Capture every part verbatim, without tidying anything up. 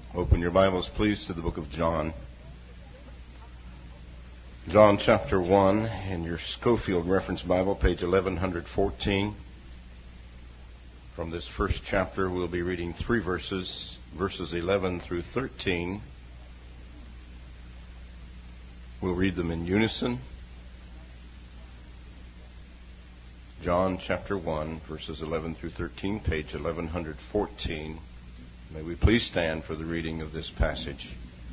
Open your Bibles, please, to the book of John. John chapter one in your Scofield Reference Bible, page eleven fourteen. From this first chapter, we'll be reading three verses, verses eleven through thirteen. We'll read them in unison. John chapter one, verses eleven through thirteen, page eleven fourteen. May we please stand for the reading of this passage.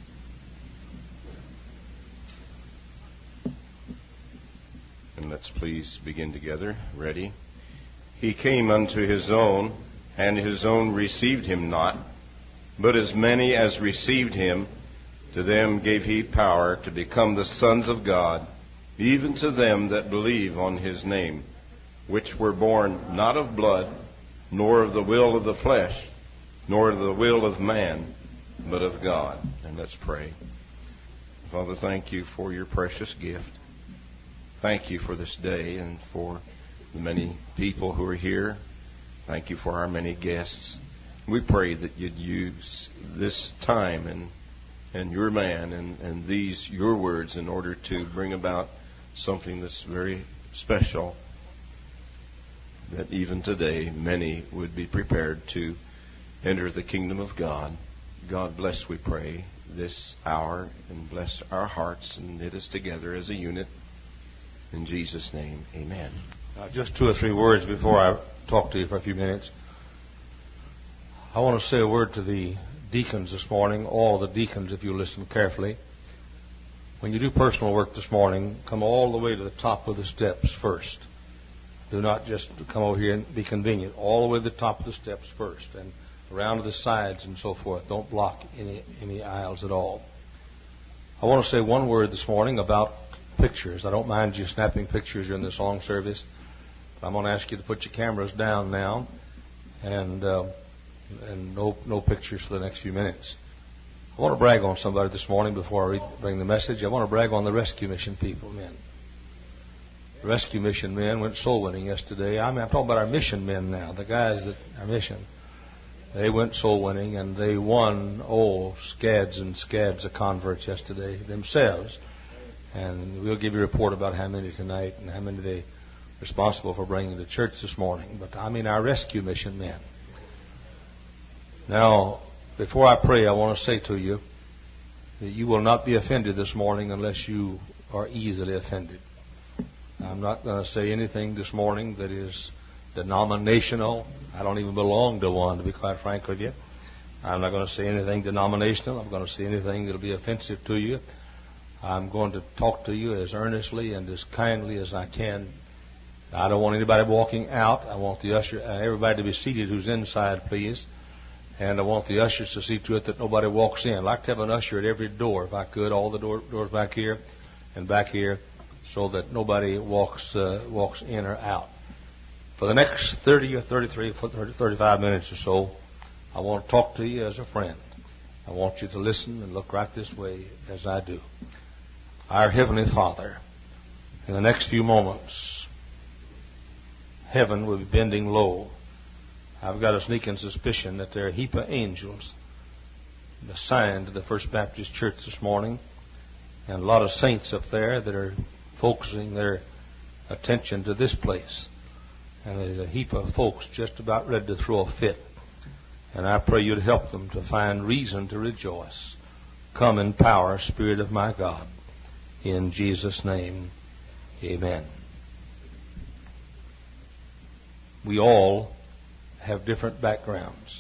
And let's please begin together. Ready? He came unto his own, and his own received him not. But as many as received him, to them gave he power to become the sons of God, even to them that believe on his name, which were born not of blood, nor of the will of the flesh, nor of the will of man, but of God. And let's pray. Father, thank you for your precious gift. Thank you for this day and for the many people who are here. Thank you for our many guests. We pray that you'd use this time and and your man and, and these, your words, in order to bring about something that's very special, that even today many would be prepared to enter the kingdom of God. God bless, we pray, this hour, and bless our hearts and knit us together as a unit. In Jesus' name, amen. Uh, just two or three words before I talk to you for a few minutes. I want to say a word to the deacons this morning, all the deacons, if you listen carefully. When you do personal work this morning, come all the way to the top of the steps first. Do not just come over here and be convenient. All the way to the top of the steps first, and around to the sides and so forth. Don't block any any aisles at all. I want to say one word this morning about pictures. I don't mind you snapping pictures during the song service. But I'm going to ask you to put your cameras down now, and uh, and no no pictures for the next few minutes. I want to brag on somebody this morning before I read, bring the message. I want to brag on the rescue mission people, men. The rescue mission men went soul winning yesterday. I mean, I'm talking about our mission men now, the guys that are mission. They went soul winning, and they won, oh, scads and scads of converts yesterday themselves. And we'll give you a report about how many tonight and how many they responsible for bringing to church this morning. But I mean our rescue mission men. Now, before I pray, I want to say to you that you will not be offended this morning unless you are easily offended. I'm not going to say anything this morning that is denominational. I don't even belong to one, to be quite frank with you. I'm not going to say anything denominational. I'm going to say anything that will be offensive to you. I'm going to talk to you as earnestly and as kindly as I can. I don't want anybody walking out. I want the usher, uh, everybody to be seated who's inside, please. And I want the ushers to see to it that nobody walks in. I'd like to have an usher at every door, if I could, all the door, doors back here and back here, so that nobody walks uh, walks in or out. For the next thirty or thirty-three, thirty-five minutes or so, I want to talk to you as a friend. I want you to listen and look right this way as I do. Our Heavenly Father, in the next few moments, heaven will be bending low. I've got a sneaking suspicion that there are a heap of angels assigned to the First Baptist Church this morning, and a lot of saints up there that are focusing their attention to this place. And there's a heap of folks just about ready to throw a fit. And I pray you'd help them to find reason to rejoice. Come in power, Spirit of my God. In Jesus' name, amen. We all have different backgrounds.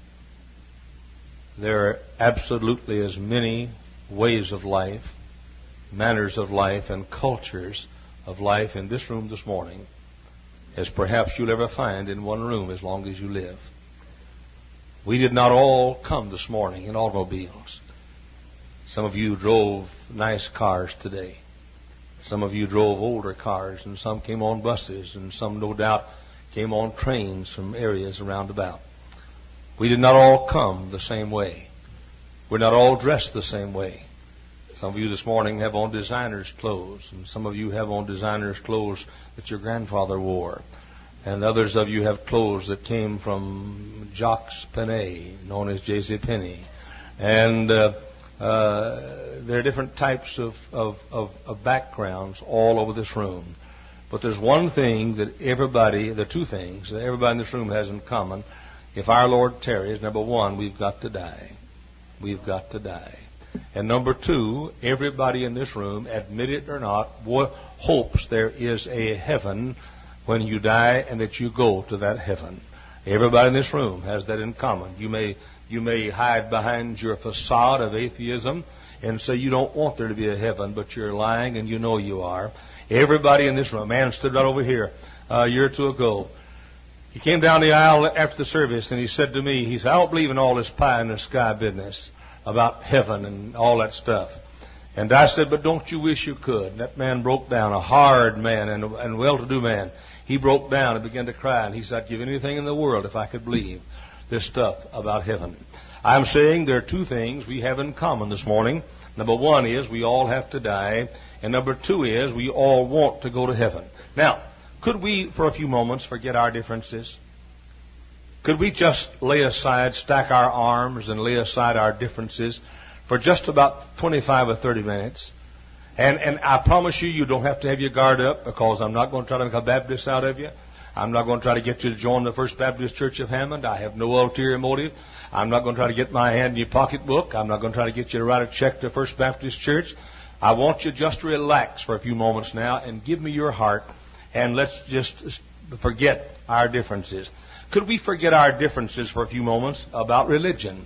There are absolutely as many ways of life, manners of life, and cultures of life in this room this morning as perhaps you'll ever find in one room as long as you live. We did not all come this morning in automobiles. Some of you drove nice cars today. Some of you drove older cars, and some came on buses, and some, no doubt, came on trains from areas around about. We did not all come the same way. We're not all dressed the same way. Some of you this morning have on designer's clothes, and some of you have on designer's clothes that your grandfather wore. And others of you have clothes that came from Jacques Penney, known as J C Penney. And uh, uh, there are different types of, of, of, of backgrounds all over this room. But there's one thing that everybody, there are two things that everybody in this room has in common. If our Lord tarries, number one, we've got to die. We've got to die. And number two, everybody in this room, admit it or not, hopes there is a heaven when you die and that you go to that heaven. Everybody in this room has that in common. You may, you may hide behind your facade of atheism and say you don't want there to be a heaven, but you're lying and you know you are. Everybody in this room, a man stood right over here uh, a year or two ago. He came down the aisle after the service and he said to me, he said, I don't believe in all this pie in the sky business about heaven and all that stuff. And I said, but don't you wish you could? And that man broke down, a hard man and, and well-to-do man. He broke down and began to cry. And he said, I'd give anything in the world if I could believe this stuff about heaven. I'm saying there are two things we have in common this morning. Number one is we all have to die. And number two is we all want to go to heaven. Now, could we, for a few moments, forget our differences? Could we just lay aside, stack our arms and lay aside our differences for just about twenty-five or thirty minutes? And, and I promise you, you don't have to have your guard up, because I'm not going to try to make a Baptist out of you. I'm not going to try to get you to join the First Baptist Church of Hammond. I have no ulterior motive. I'm not going to try to get my hand in your pocketbook. I'm not going to try to get you to write a check to First Baptist Church. I want you just to relax for a few moments now and give me your heart, and let's just forget our differences. Could we forget our differences for a few moments about religion?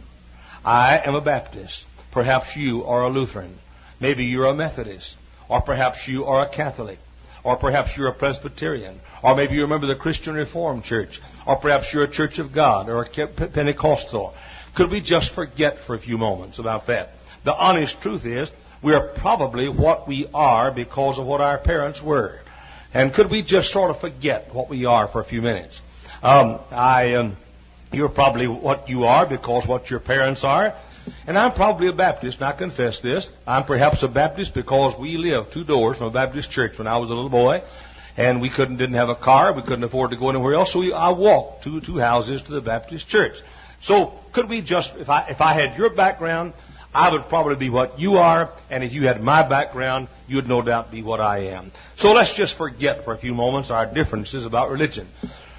I am a Baptist. Perhaps you are a Lutheran. Maybe you're a Methodist. Or perhaps you are a Catholic. Or perhaps you're a Presbyterian. Or maybe you're a member of the Christian Reformed Church. Or perhaps you're a Church of God or a Pentecostal. Could we just forget for a few moments about that? The honest truth is, we are probably what we are because of what our parents were. And could we just sort of forget what we are for a few minutes? Um, I, um, you're probably what you are because what your parents are. And I'm probably a Baptist, and I confess this. I'm perhaps a Baptist because we lived two doors from a Baptist church when I was a little boy. And we couldn't, didn't have a car. We couldn't afford to go anywhere else. So we, I walked two, two houses to the Baptist church. So could we just, if I, if I had your background, I would probably be what you are, and if you had my background, you would no doubt be what I am. So let's just forget for a few moments our differences about religion.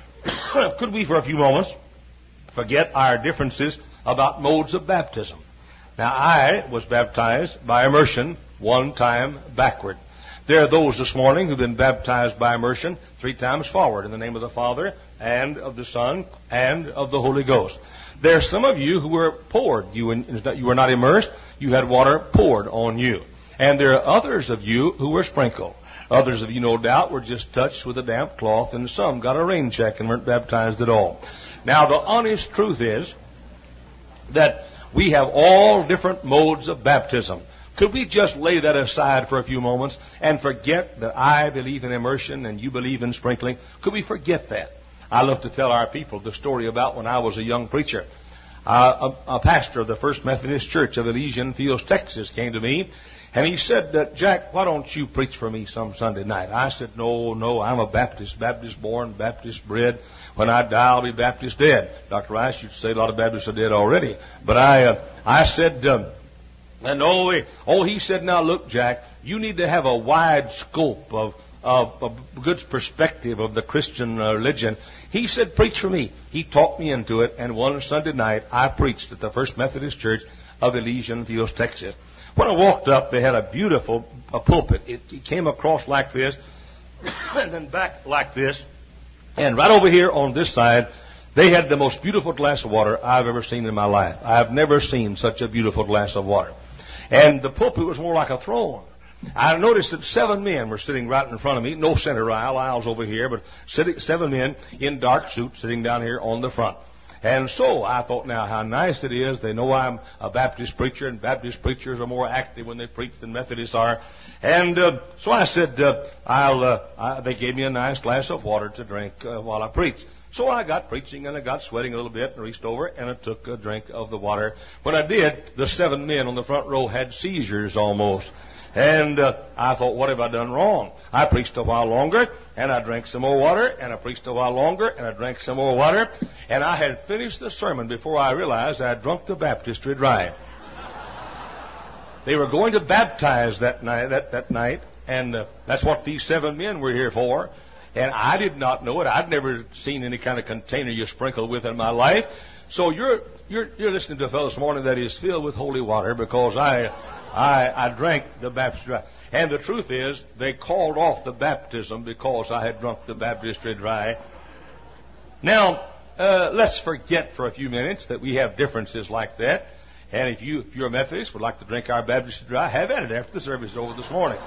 Could we, for a few moments, forget our differences about modes of baptism? Now, I was baptized by immersion one time backward. There are those this morning who've been baptized by immersion three times forward in the name of the Father and of the Son and of the Holy Ghost. There are some of you who were poured. You, you were not immersed. You had water poured on you. And there are others of you who were sprinkled. Others of you, no doubt, were just touched with a damp cloth, and some got a rain check and weren't baptized at all. Now, the honest truth is that we have all different modes of baptism. Could we just lay that aside for a few moments and forget that I believe in immersion and you believe in sprinkling? Could we forget that? I love to tell our people the story about when I was a young preacher. Uh, a, a pastor of the First Methodist Church of Elysian Fields, Texas, came to me, and he said, uh, Jack, why don't you preach for me some Sunday night? I said, no, no, I'm a Baptist, Baptist born, Baptist bred. When I die, I'll be Baptist dead. Doctor Rice used to say a lot of Baptists are dead already. But I uh, I said, um, and oh, oh, he said, now look, Jack, you need to have a wide scope of, of, of good perspective of the Christian uh, religion. He said, preach for me. He talked me into it, and one Sunday night, I preached at the First Methodist Church of Elysian Fields, Texas. When I walked up, they had a beautiful a pulpit. It, it came across like this, and then back like this. And right over here on this side, they had the most beautiful glass of water I've ever seen in my life. I've never seen such a beautiful glass of water. And the pulpit was more like a throne. I noticed that seven men were sitting right in front of me. No center aisle, aisles over here, but sitting, seven men in dark suits sitting down here on the front. And so I thought, now, how nice it is. They know I'm a Baptist preacher, and Baptist preachers are more active when they preach than Methodists are. And uh, so I said, uh, I'll. Uh, I, they gave me a nice glass of water to drink uh, while I preached. So I got preaching, and I got sweating a little bit, and reached over, and I took a drink of the water. When I did, the seven men on the front row had seizures almost. And uh, I thought, what have I done wrong? I preached a while longer, and I drank some more water, and I preached a while longer, and I drank some more water. And I had finished the sermon before I realized I had drunk the baptistry dry. They were going to baptize that night, that, that night, and uh, that's what these seven men were here for. And I did not know it. I'd never seen any kind of container you sprinkle with in my life. So you're you're you're listening to a fellow this morning that is filled with holy water, because I I I drank the baptistry dry. And the truth is, they called off the baptism because I had drunk the baptistry dry. Now, uh, let's forget for a few minutes that we have differences like that. And if you if you're a Methodist, would like to drink our baptistry dry, have at it after the service is over this morning.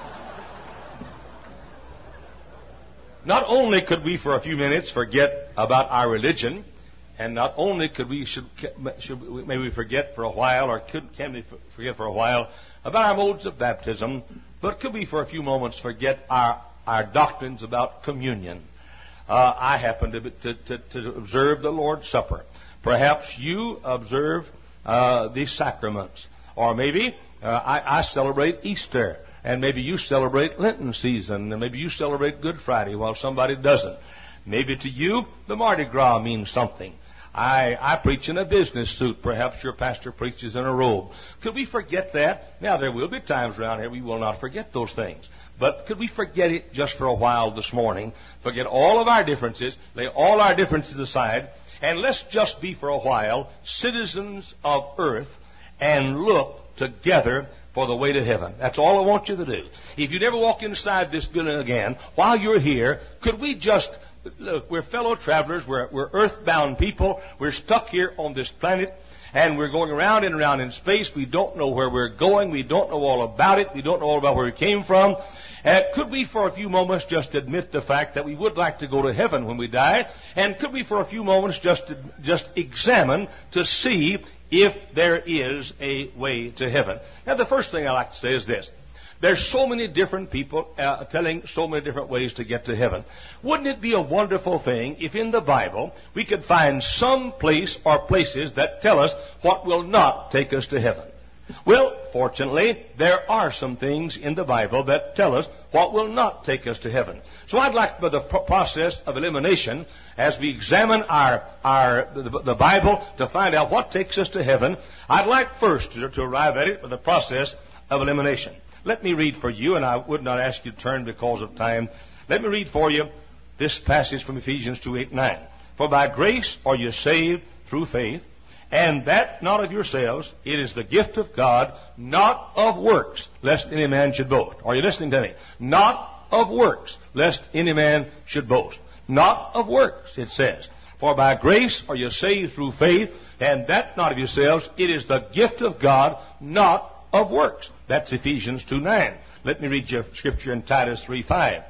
Not only could we for a few minutes forget about our religion, and not only could we should, should maybe forget for a while, or could can we forget for a while about our modes of baptism, but could we for a few moments forget our our doctrines about communion? Uh, I happen to, to, to, to observe the Lord's Supper. Perhaps you observe uh, the sacraments, or maybe uh, I, I celebrate Easter. And maybe you celebrate Lenten season, and maybe you celebrate Good Friday while somebody doesn't. Maybe to you, the Mardi Gras means something. I, I preach in a business suit. Perhaps your pastor preaches in a robe. Could we forget that? Now, there will be times around here we will not forget those things. But could we forget it just for a while this morning? Forget all of our differences, lay all our differences aside, and let's just be for a while citizens of earth and look together for the way to heaven. That's all I want you to do. If you never walk inside this building again, while you're here, could we just, look, we're fellow travelers, we're, we're earthbound people, we're stuck here on this planet, and we're going around and around in space. We don't know where we're going, we don't know all about it, we don't know all about where we came from. Uh, could we for a few moments just admit the fact that we would like to go to heaven when we die? And could we for a few moments just, just examine to see if there is a way to heaven? Now, the first thing I like to say is this. There's so many different people uh, telling so many different ways to get to heaven. Wouldn't it be a wonderful thing if in the Bible we could find some place or places that tell us what will not take us to heaven? Well, fortunately, there are some things in the Bible that tell us what will not take us to heaven. So I'd like, by the process of elimination, as we examine our, our the, the Bible to find out what takes us to heaven, I'd like first to, to arrive at it with the process of elimination. Let me read for you, and I would not ask you to turn because of time. Let me read for you this passage from Ephesians two, eight, nine. For by grace are you saved through faith, and that not of yourselves, it is the gift of God, not of works, lest any man should boast. Are you listening to me? Not of works, lest any man should boast. Not of works, it says. For by grace are you saved through faith, and that not of yourselves, it is the gift of God, not of works. That's Ephesians two, nine. Let me read your scripture in Titus three, five.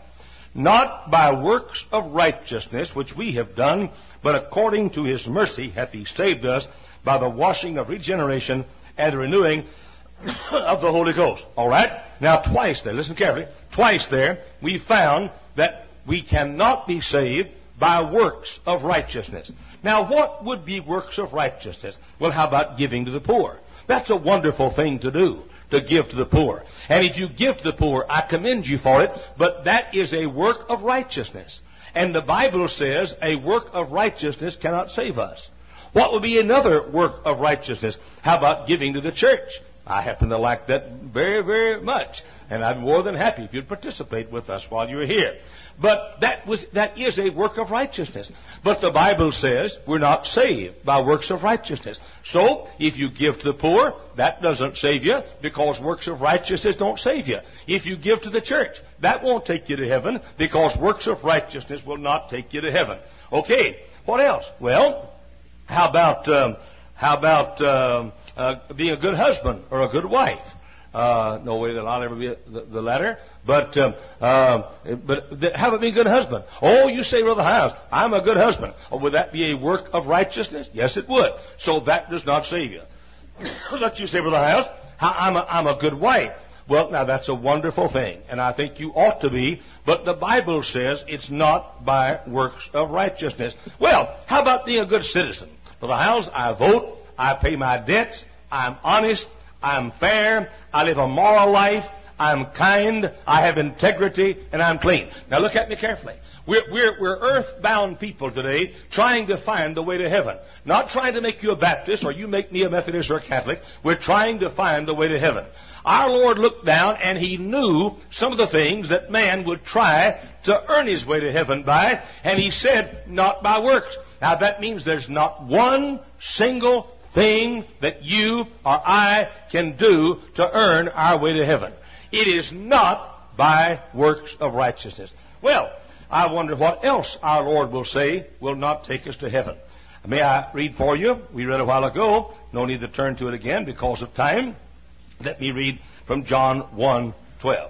Not by works of righteousness which we have done, but according to his mercy hath he saved us by the washing of regeneration and the renewing of the Holy Ghost. All right? Now, twice there, listen carefully, twice there, we found that we cannot be saved by works of righteousness. Now, what would be works of righteousness? Well, how about giving to the poor? That's a wonderful thing to do, to give to the poor. And if you give to the poor, I commend you for it, but that is a work of righteousness. And the Bible says a work of righteousness cannot save us. What would be another work of righteousness? How about giving to the church? I happen to like that very, very much. And I'm more than happy if you'd participate with us while you're here. But that was that is a work of righteousness. But the Bible says we're not saved by works of righteousness. So, if you give to the poor, that doesn't save you, because works of righteousness don't save you. If you give to the church, that won't take you to heaven, because works of righteousness will not take you to heaven. Okay, what else? Well, how about um, how about um, uh, being a good husband or a good wife? Uh, no way that I'll ever be the, the latter. But um, uh, but th- how about being a good husband? Oh, you say, Brother Hiles, I'm a good husband. Oh, would that be a work of righteousness? Yes, it would. So that does not save you. Let you say, Brother Hiles, I'm a, I'm a good wife. Well, now that's a wonderful thing, and I think you ought to be, but the Bible says it's not by works of righteousness. Well, how about being a good citizen? Brother Hiles, I vote, I pay my debts, I'm honest, I'm fair, I live a moral life, I'm kind, I have integrity, and I'm clean. Now look at me carefully. We're, we're, we're earthbound people today trying to find the way to heaven. Not trying to make you a Baptist or you make me a Methodist or a Catholic. We're trying to find the way to heaven. Our Lord looked down and He knew some of the things that man would try to earn his way to heaven by, and He said, not by works. Now that means there's not one single thing that you or I can do to earn our way to heaven. It is not by works of righteousness. Well, I wonder what else our Lord will say will not take us to heaven. May I read for you? We read a while ago. No need to turn to it again because of time. Let me read from John one twelve.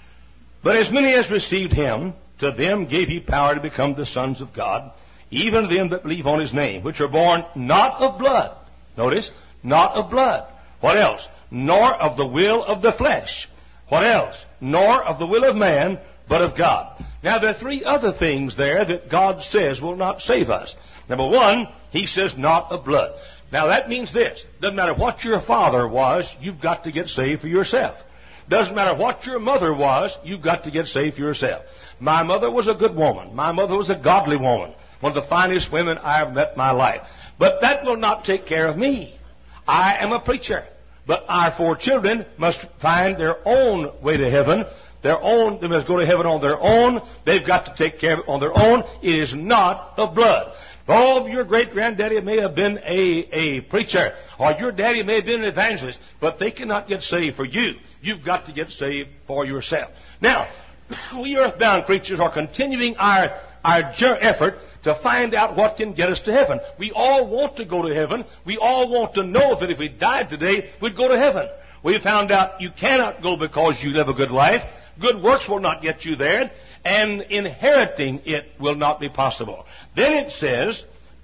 But as many as received Him, to them gave He power to become the sons of God, even them that believe on His name, which are born not of blood. Notice, not of blood. What else? Nor of the will of the flesh. What else? Nor of the will of man, but of God. Now, there are three other things there that God says will not save us. Number one, He says not of blood. Now, that means this. Doesn't matter what your father was, you've got to get saved for yourself. Doesn't matter what your mother was, you've got to get saved for yourself. My mother was a good woman. My mother was a godly woman. One of the finest women I have met in my life. But that will not take care of me. I am a preacher. But our four children must find their own way to heaven. Their own, they must go to heaven on their own. They've got to take care of it on their own. It is not of blood. Oh, your great-granddaddy may have been a, a preacher, or your daddy may have been an evangelist, but they cannot get saved for you. You've got to get saved for yourself. Now, we earthbound creatures are continuing our, our effort to find out what can get us to heaven. We all want to go to heaven. We all want to know that if we died today, we'd go to heaven. We found out you cannot go because you live a good life. Good works will not get you there, and inheriting it will not be possible. Then it says,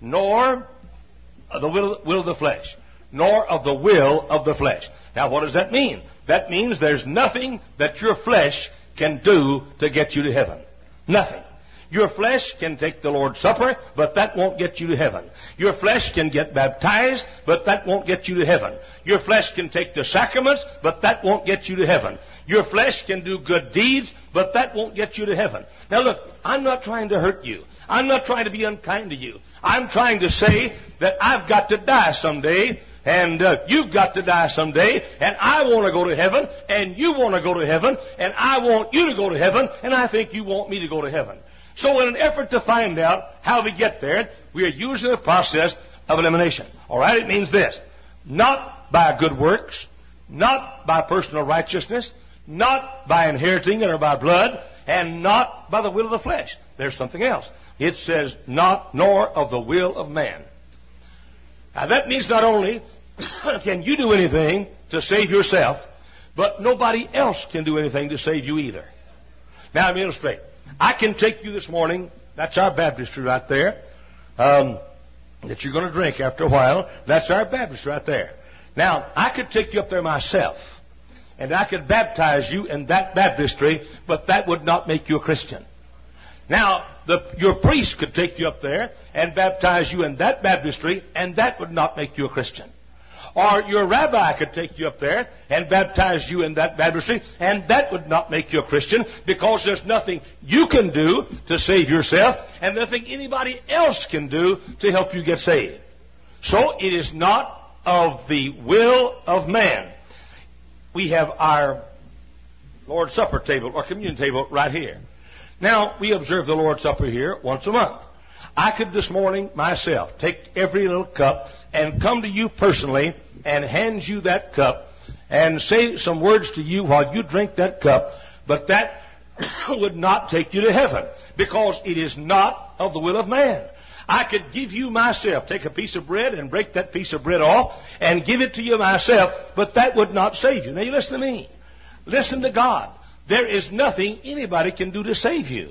nor of the will, will of the flesh, nor of the will of the flesh. Now, what does that mean? That means there's nothing that your flesh can do to get you to heaven. Nothing. Your flesh can take the Lord's Supper, but that won't get you to heaven. Your flesh can get baptized, but that won't get you to heaven. Your flesh can take the sacraments, but that won't get you to heaven. Your flesh can do good deeds, but that won't get you to heaven. Now look, I'm not trying to hurt you. I'm not trying to be unkind to you. I'm trying to say that I've got to die someday, and uh, you've got to die someday, and I want to go to heaven, and you want to go to heaven, and I want you to go to heaven, and I think you want me to go to heaven. So in an effort to find out how we get there, we are using the process of elimination. All right, it means this. Not by good works, not by personal righteousness, not by inheriting it or by blood, and not by the will of the flesh. There's something else. It says, not nor of the will of man. Now that means not only can you do anything to save yourself, but nobody else can do anything to save you either. Now let me illustrate. I can take you this morning, that's our baptistry right there, um, that you're going to drink after a while. That's our baptistry right there. Now, I could take you up there myself, and I could baptize you in that baptistry, but that would not make you a Christian. Now, the, your priest could take you up there and baptize you in that baptistry, and that would not make you a Christian. Or your rabbi could take you up there and baptize you in that baptistry, and that would not make you a Christian, because there's nothing you can do to save yourself, and nothing anybody else can do to help you get saved. So it is not of the will of man. We have our Lord's Supper table or communion table right here. Now, we observe the Lord's Supper here once a month. I could this morning myself take every little cup and come to you personally and hand you that cup and say some words to you while you drink that cup, but that would not take you to heaven, because it is not of the will of man. I could give you myself, take a piece of bread and break that piece of bread off and give it to you myself, but that would not save you. Now you listen to me. Listen to God. There is nothing anybody can do to save you.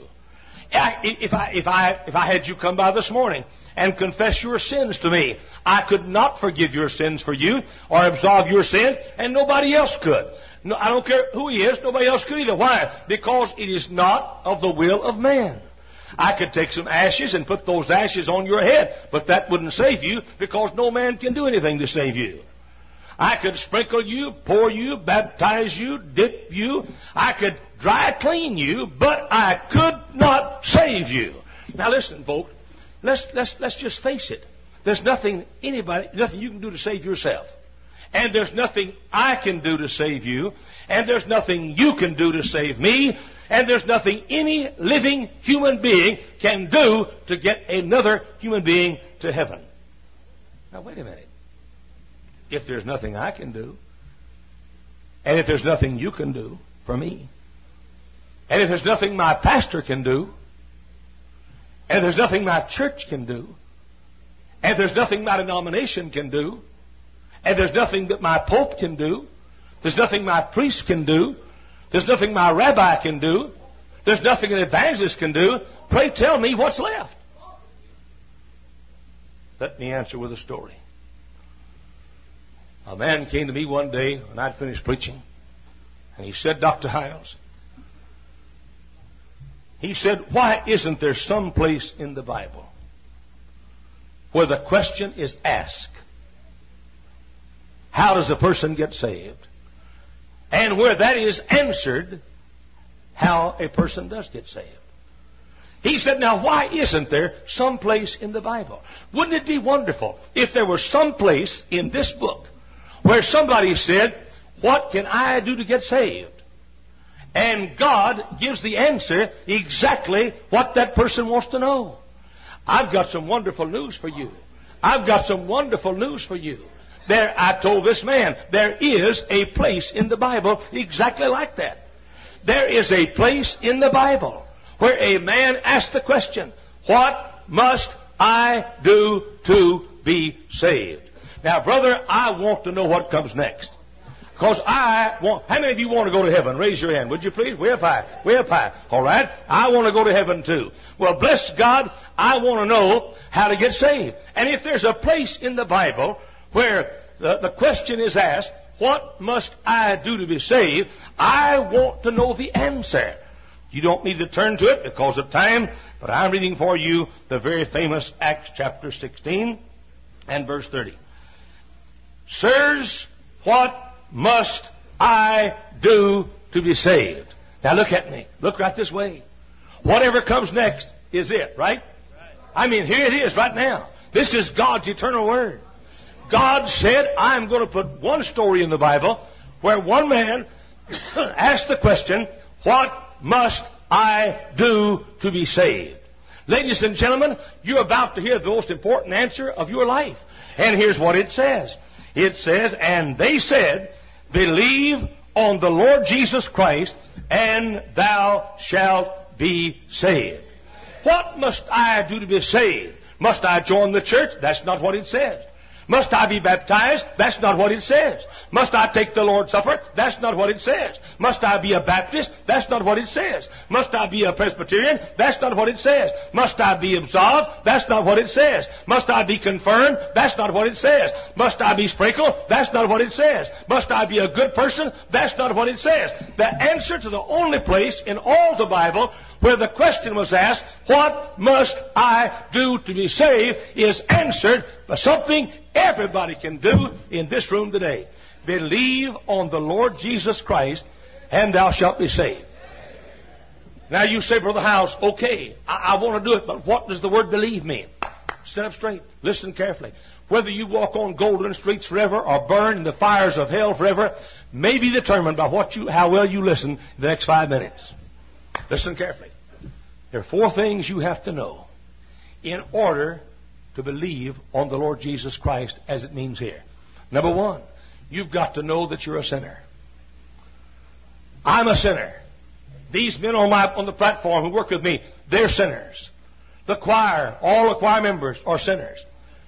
If I, if I, if I had you come by this morning and confess your sins to me, I could not forgive your sins for you or absolve your sins, and nobody else could. No, I don't care who he is, nobody else could either. Why? Because it is not of the will of man. I could take some ashes and put those ashes on your head, but that wouldn't save you, because no man can do anything to save you. I could sprinkle you, pour you, baptize you, dip you. I could dry clean you, but I could not save you. Now listen, folks. Let's, let's, let's just face it. There's nothing anybody, nothing you can do to save yourself. And there's nothing I can do to save you. And there's nothing you can do to save me. And there's nothing any living human being can do to get another human being to heaven. Now wait a minute. If there's nothing I can do, and if there's nothing you can do for me, and if there's nothing my pastor can do, and there's nothing my church can do, and there's nothing my denomination can do, and there's nothing that my pope can do, there's nothing my priest can do, there's nothing my rabbi can do, there's nothing an evangelist can do, pray tell me what's left. Let me answer with a story. A man came to me one day when I'd finished preaching, and he said, Doctor Hiles, he said, why isn't there some place in the Bible where the question is asked, how does a person get saved? And where that is answered, how a person does get saved. He said, now why isn't there some place in the Bible? Wouldn't it be wonderful if there were some place in this book where somebody said, what can I do to get saved? And God gives the answer exactly what that person wants to know. I've got some wonderful news for you. I've got some wonderful news for you. There, I told this man, there is a place in the Bible exactly like that. There is a place in the Bible where a man asks the question, what must I do to be saved? Now, brother, I want to know what comes next. Because I want, how many of you want to go to heaven? Raise your hand, would you please? Way up high, way up high. All right? I want to go to heaven too. Well, bless God, I want to know how to get saved. And if there's a place in the Bible where the, the question is asked, what must I do to be saved? I want to know the answer. You don't need to turn to it because of time, but I'm reading for you the very famous Acts chapter sixteen and verse thirty. Sirs, what must I do to be saved? Now look at me. Look right this way. Whatever comes next is it, right? I mean, here it is right now. This is God's eternal word. God said, I'm going to put one story in the Bible where one man asked the question, what must I do to be saved? Ladies and gentlemen, you're about to hear the most important answer of your life. And here's what it says. It says, and they said, believe on the Lord Jesus Christ, and thou shalt be saved. What must I do to be saved? Must I join the church? That's not what it says. Must I be baptized? That's not what it says. Must I take the Lord's Supper? That's not what it says. Must I be a Baptist? That's not what it says. Must I be a Presbyterian? That's not what it says. Must I be absolved? That's not what it says. Must I be confirmed? That's not what it says. Must I be sprinkled? That's not what it says. Must I be a good person? That's not what it says. The answer to the only place in all the Bible where the question was asked, what must I do to be saved, is answered by something everybody can do in this room today. Believe on the Lord Jesus Christ, and thou shalt be saved. Now you say, Brother House, okay, I, I want to do it, but what does the word believe mean? Sit up straight. Listen carefully. Whether you walk on golden streets forever or burn in the fires of hell forever may be determined by what you, how well you listen in the next five minutes. Listen carefully. There are four things you have to know in order to believe on the Lord Jesus Christ as it means here. Number one, you've got to know that you're a sinner. I'm a sinner. These men on my on the platform who work with me, they're sinners. The choir, all the choir members are sinners.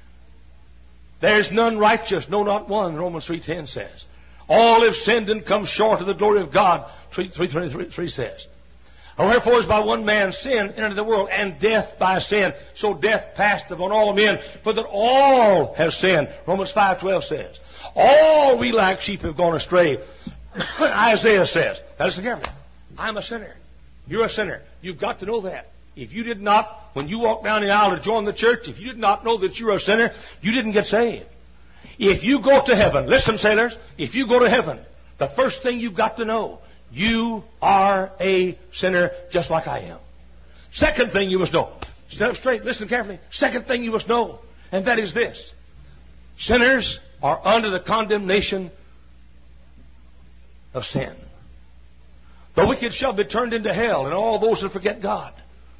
There's none righteous, no, not one, Romans three ten says. All have sinned and come short of the glory of God, three twenty-three says. Wherefore is by one man sin entered the world, and death by sin. So death passed upon all men, for that all have sinned. Romans five twelve says. All we like sheep have gone astray. Isaiah says. Now listen carefully. I'm a sinner. You're a sinner. You've got to know that. If you did not, when you walked down the aisle to join the church, if you did not know that you're a sinner, you didn't get saved. If you go to heaven, listen, sailors, if you go to heaven, the first thing you've got to know, you are a sinner just like I am. Second thing you must know, stand up straight, listen carefully. Second thing you must know, and that is this. Sinners are under the condemnation of sin. The wicked shall be turned into hell, and all those that forget God.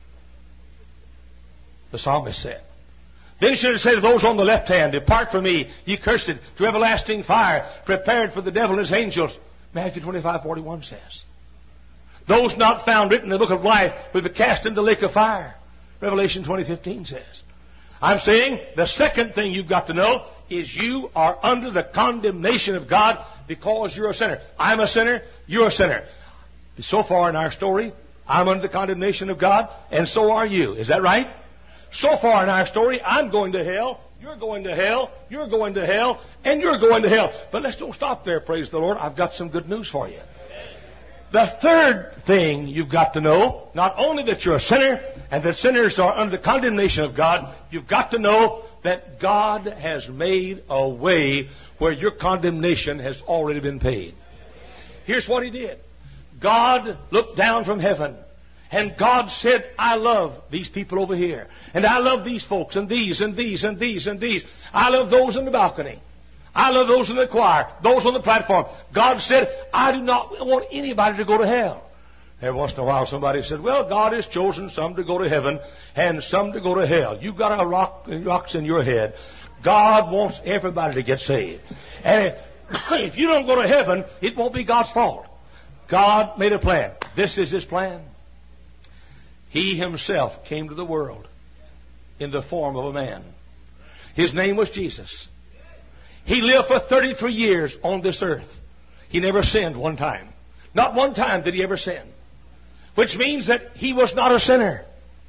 The psalmist said. Then should it say to those on the left hand, depart from me, ye cursed, to everlasting fire, prepared for the devil and his angels. Matthew twenty-five forty-one says. Those not found written in the book of life will be cast into the lake of fire. Revelation twenty fifteen says. I'm saying the second thing you've got to know is you are under the condemnation of God because you're a sinner. I'm a sinner, you're a sinner. So far in our story, I'm under the condemnation of God, and so are you. Is that right? So far in our story, I'm going to hell, you're going to hell, you're going to hell, and you're going to hell. But let's don't stop there, praise the Lord. I've got some good news for you. The third thing you've got to know, not only that you're a sinner and that sinners are under the condemnation of God, you've got to know that God has made a way where your condemnation has already been paid. Here's what He did. God looked down from heaven. And God said, I love these people over here. And I love these folks and these and these and these and these. I love those in the balcony. I love those in the choir. Those on the platform. God said, I do not want anybody to go to hell. Every once in a while somebody said, well, God has chosen some to go to heaven and some to go to hell. You've got a rock, rocks in your head. God wants everybody to get saved. And if, if you don't go to heaven, it won't be God's fault. God made a plan. This is His plan. He Himself came to the world in the form of a man. His name was Jesus. He lived for thirty-three years on this earth. He never sinned one time. Not one time did He ever sin. Which means that He was not a sinner.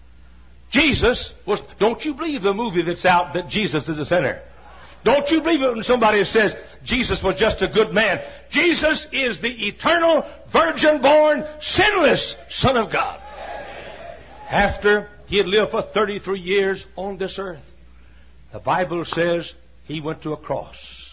Jesus was... Don't you believe the movie that's out that Jesus is a sinner? Don't you believe it when somebody says Jesus was just a good man? Jesus is the eternal, virgin-born, sinless Son of God. After He had lived for thirty-three years on this earth, the Bible says He went to a cross.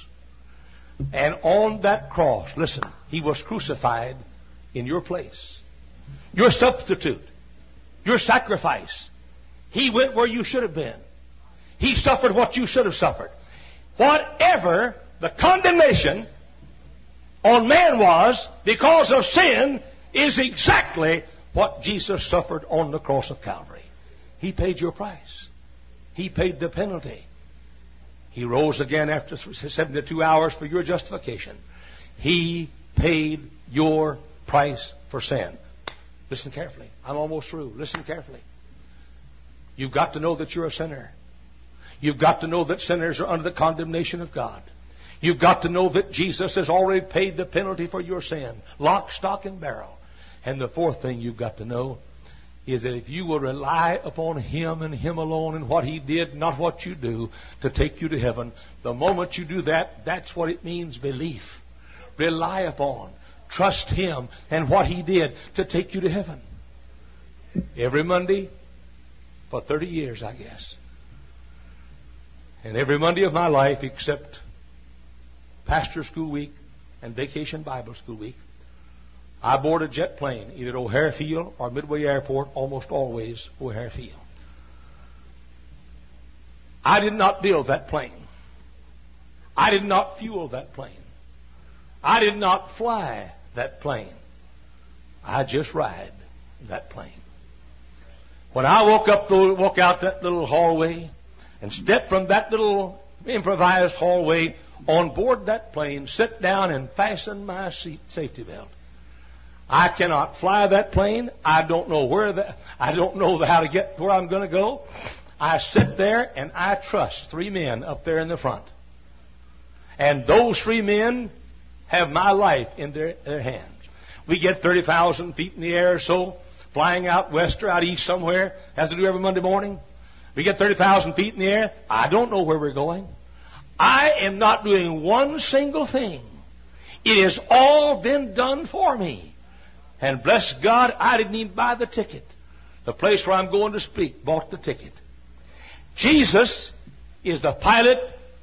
And on that cross, listen, He was crucified in your place. Your substitute. Your sacrifice. He went where you should have been. He suffered what you should have suffered. Whatever the condemnation on man was because of sin is exactly what Jesus suffered on the cross of Calvary. He paid your price. He paid the penalty. He rose again after seventy-two hours for your justification. He paid your price for sin. Listen carefully. I'm almost through. Listen carefully. You've got to know that you're a sinner. You've got to know that sinners are under the condemnation of God. You've got to know that Jesus has already paid the penalty for your sin. Lock, stock, and barrel. And the fourth thing you've got to know is that if you will rely upon Him and Him alone and what He did, not what you do, to take you to heaven, the moment you do that, that's what it means, belief. Rely upon, trust Him and what He did to take you to heaven. Every Monday for thirty years, I guess. And every Monday of my life except Pastor School Week and Vacation Bible School Week, I board a jet plane, either at O'Hare Field or Midway Airport, almost always O'Hare Field. I did not build that plane. I did not fuel that plane. I did not fly that plane. I just ride that plane. When I woke up, the, walk out that little hallway and step from that little improvised hallway on board that plane, sit down and fasten my seat safety belt. I cannot fly that plane. I don't know where the, I don't know how to get where I'm going to go. I sit there and I trust three men up there in the front. And those three men have my life in their, their hands. We get thirty thousand feet in the air or so, flying out west or out east somewhere, as we do every Monday morning. We get thirty thousand feet in the air. I don't know where we're going. I am not doing one single thing. It has all been done for me. And bless God, I didn't even buy the ticket. The place where I'm going to speak bought the ticket. Jesus is the pilot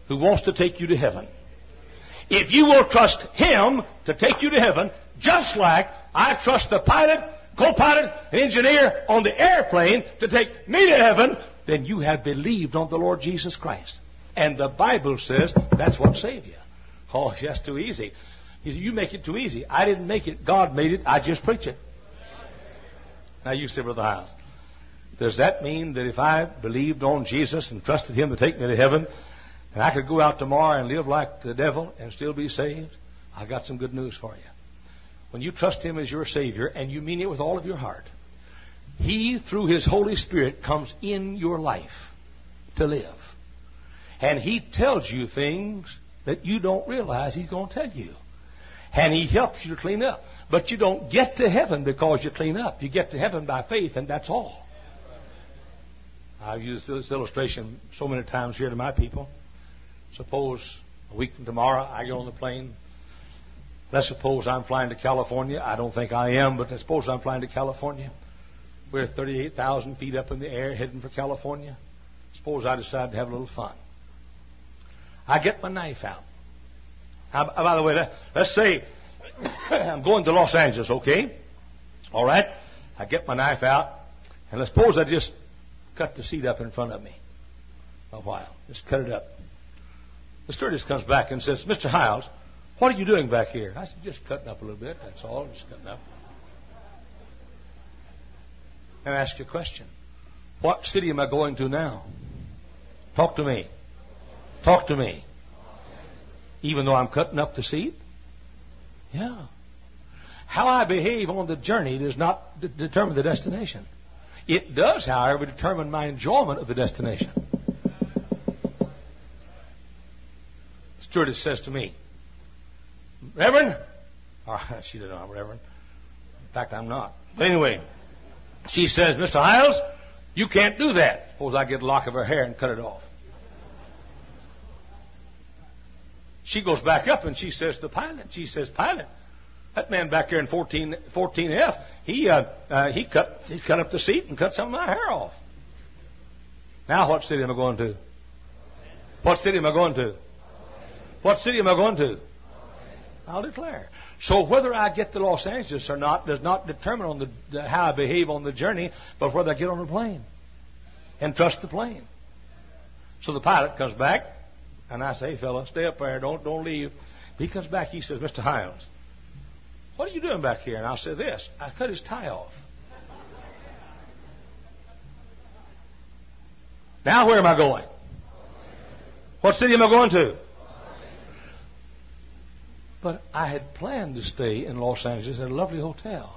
who wants to take you to heaven. If you will trust Him to take you to heaven, just like I trust the pilot, co-pilot, and engineer on the airplane to take me to heaven, then you have believed on the Lord Jesus Christ. And the Bible says that's what saved you. Oh, that's too easy. You make it too easy. I didn't make it. God made it. I just preach it. Now you say, Brother Hiles, does that mean that if I believed on Jesus and trusted Him to take me to heaven, and I could go out tomorrow and live like the devil and still be saved? I got some good news for you. When you trust Him as your Savior and you mean it with all of your heart, He, through His Holy Spirit, comes in your life to live. And He tells you things that you don't realize He's going to tell you. And He helps you to clean up. But you don't get to heaven because you clean up. You get to heaven by faith, and that's all. I've used this illustration so many times here to my people. Suppose a week from tomorrow I get on the plane. Let's suppose I'm flying to California. I don't think I am, but let's suppose I'm flying to California. We're thirty-eight thousand feet up in the air heading for California. Suppose I decide to have a little fun. I get my knife out. How, by the way, let, let's say I'm going to Los Angeles, okay? All right? I get my knife out, and let's suppose I just cut the seat up in front of me a while. Just cut it up. The stewardess comes back and says, Mister Hiles, what are you doing back here? I said, just cutting up a little bit, that's all, just cutting up. And I ask you a question. What city am I going to now? Talk to me. Talk to me. Even though I'm cutting up the seat? Yeah. How I behave on the journey does not d- determine the destination. It does, however, determine my enjoyment of the destination. The stewardess says to me, Reverend? Oh, she doesn't know I'm Reverend. In fact, I'm not. But anyway, she says, Mister Hiles, you can't do that. Suppose I get a lock of her hair and cut it off. She goes back up and she says to the pilot, she says, Pilot, that man back there in fourteen, fourteen F, he uh, uh, he cut he cut up the seat and cut some of my hair off. Now what city am I going to? What city am I going to? What city am I going to? I'll declare. So whether I get to Los Angeles or not does not determine on the, the how I behave on the journey, but whether I get on the plane and trust the plane. So the pilot comes back, and I say, hey, fella, stay up there, don't don't leave. He comes back, he says, Mister Hiles, what are you doing back here? And I'll say this, I cut his tie off. Now where am I going? What city am I going to? But I had planned to stay in Los Angeles at a lovely hotel.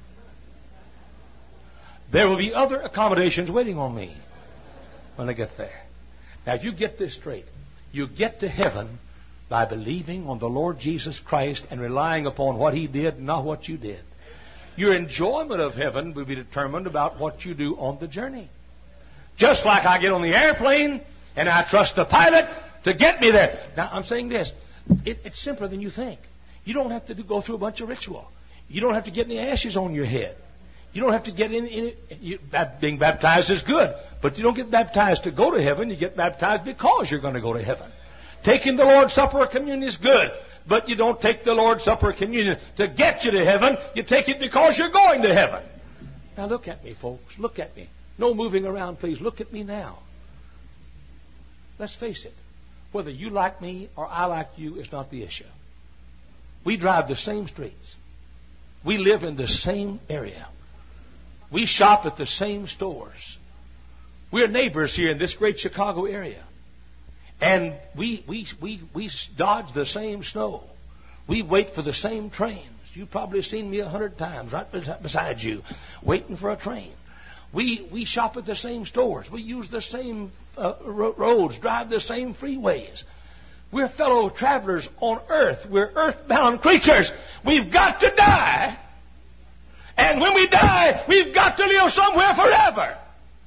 There will be other accommodations waiting on me when I get there. Now, if you get this straight, you get to heaven by believing on the Lord Jesus Christ and relying upon what He did, not what you did. Your enjoyment of heaven will be determined about what you do on the journey. Just like I get on the airplane and I trust the pilot to get me there. Now, I'm saying this. It, it's simpler than you think. You don't have to do, go through a bunch of ritual. You don't have to get any ashes on your head. You don't have to get in. in you, being baptized is good, but you don't get baptized to go to heaven. You get baptized because you're going to go to heaven. Taking the Lord's Supper or communion is good, but you don't take the Lord's Supper or communion to get you to heaven. You take it because you're going to heaven. Now look at me, folks. Look at me. No moving around, please. Look at me now. Let's face it. Whether you like me or I like you is not the issue. We drive the same streets. We live in the same area. We shop at the same stores. We're neighbors here in this great Chicago area. And we, we, we, we dodge the same snow. We wait for the same trains. You've probably seen me a hundred times right beside you, waiting for a train. We, we shop at the same stores. We use the same uh, roads, drive the same freeways. We're fellow travelers on earth. We're earthbound creatures. We've got to die. And when we die, we've got to live somewhere forever.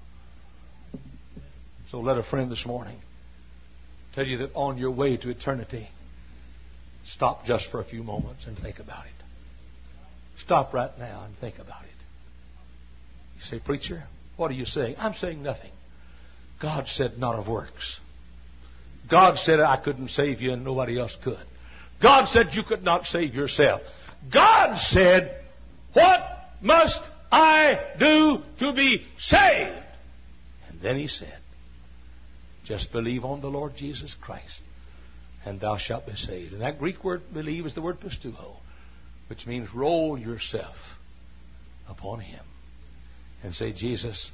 So let a friend this morning tell you that on your way to eternity, stop just for a few moments and think about it. Stop right now and think about it. You say, preacher, what are you saying? I'm saying nothing. God said not of works. God said I couldn't save you and nobody else could. God said you could not save yourself. God said, what must I do to be saved? And then he said, just believe on the Lord Jesus Christ, and thou shalt be saved. And that Greek word believe is the word pisteuo, which means roll yourself upon him and say, Jesus,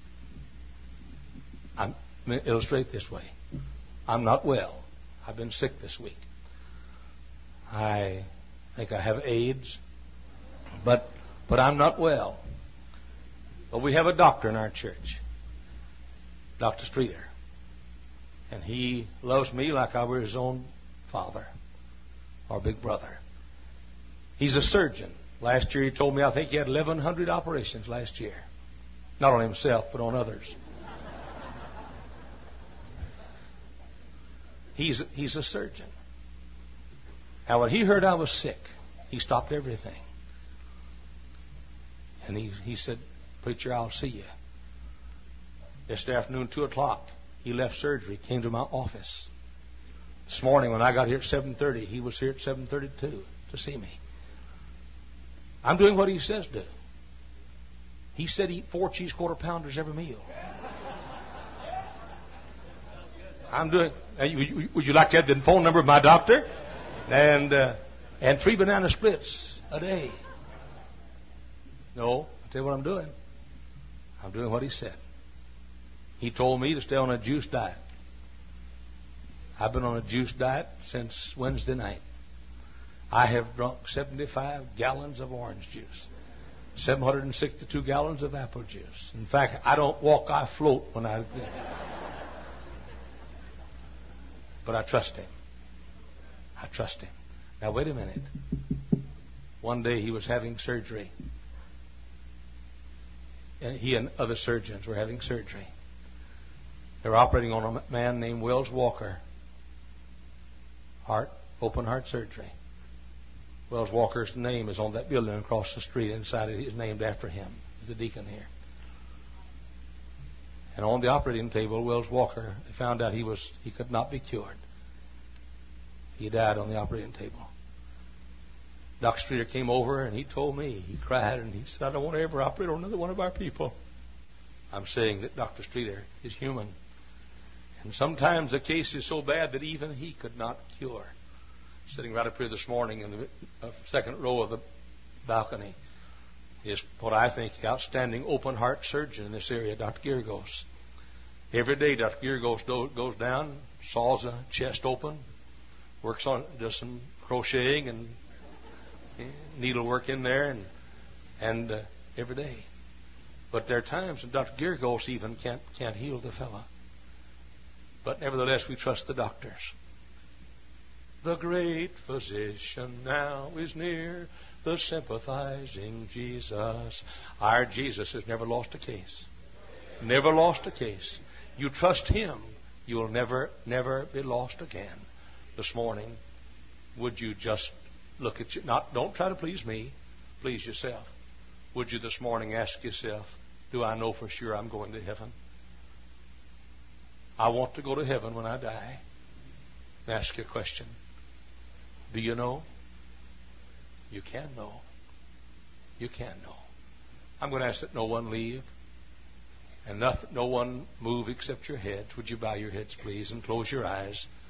I'm, I'm illustrate this way. I'm not well. I've been sick this week. I think I have AIDS, but but I'm not well. But we have a doctor in our church, Doctor Streeter, and he loves me like I were his own father or big brother. He's a surgeon. Last year he told me I think he had eleven hundred operations last year. Not on himself, but on others. He's, he's a surgeon. Now, when he heard I was sick, he stopped everything. And he, he said, preacher, I'll see you. Yesterday afternoon, two o'clock, he left surgery, came to my office. This morning, when I got here at seven thirty, he was here at seven thirty-two to see me. I'm doing what he says do. He said eat four cheese quarter pounders every meal. I'm doing. Uh, would you like to have the phone number of my doctor? And uh, and three banana splits a day. No, I'll tell you what I'm doing. I'm doing what he said. He told me to stay on a juice diet. I've been on a juice diet since Wednesday night. I have drunk seventy-five gallons of orange juice, seven hundred sixty-two gallons of apple juice. In fact, I don't walk, I float when I... But I trust him. I trust him. Now, wait a minute. One day he was having surgery. And he and other surgeons were having surgery. They were operating on a man named Wells Walker. Heart, open heart surgery. Wells Walker's name is on that building across the street. Inside it is named after him. He's the deacon here. And on the operating table, Wells Walker found out he was he could not be cured. He died on the operating table. Doctor Streeter came over and he told me, he cried and he said, I don't want to ever operate on another one of our people. I'm saying that Doctor Streeter is human. And sometimes the case is so bad that even he could not cure. Sitting right up here this morning in the uh, second row of the balcony is what I think the outstanding open heart surgeon in this area, Doctor Girgos. Every day Doctor Girgos do, goes down, saws a chest open, works on, does some crocheting and needlework in there, and and uh, every day. But there are times when Doctor Girgos even can't can't heal the fella. But nevertheless, we trust the doctors. The great physician now is near, the sympathizing Jesus. Our Jesus has never lost a case. Never lost a case. You trust him, you will never, never be lost again. This morning, would you just look at you? Not, don't try to please me. Please yourself. Would you this morning ask yourself, do I know for sure I'm going to heaven? I want to go to heaven when I die. Ask you a question. Do you know? You can know. You can know. I'm going to ask that no one leave and nothing, no one move except your heads. Would you bow your heads, please, and close your eyes?